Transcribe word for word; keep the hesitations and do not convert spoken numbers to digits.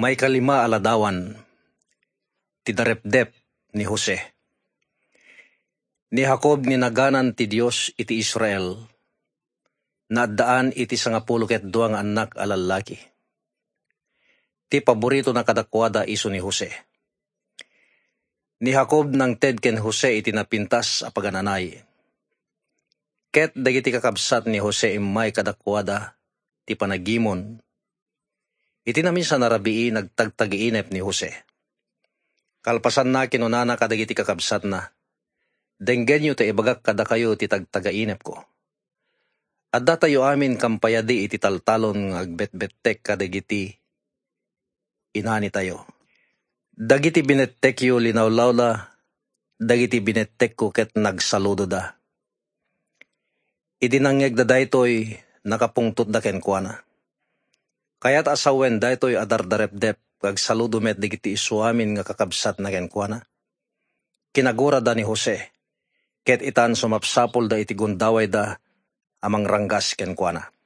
May kalima aladawan, ti darepdep ni Jose. Ni Jacob ninaganan ti Dios iti Israel, naadaan iti sangapulo ket dua nga anak a lalaki. Ti paborito na kadakwada iso ni Jose. Ni Jacob nang ted ken Jose iti napintas a pagananay. Ket dagiti kakabsat ni Jose immay kadakwada ti panagimon. Iti namin sa narabii nagtagtagiinep ni Jose. Kalpasan na kinunana kadagiti kakabsat na. Denggen yu ta ibagak kada kayo ti tagtagainep ko. Adda tayo amin kampayadi iti taltalon ng agbetbetek kadagiti inani tayo. Dagiti binettek yu linawlawla, dagiti binettek ko ket nagsaludo da. Iti nangyeg da daytoy nakapungtot da ken kuana. Kaya't asawen daytoy adardarepdep kag saludo met digiti isuamin nga kakabsat na ken kuana. Kinagura da ni Jose, ket itan sumapsapol da iti gundaway da amang ranggas ken kuana.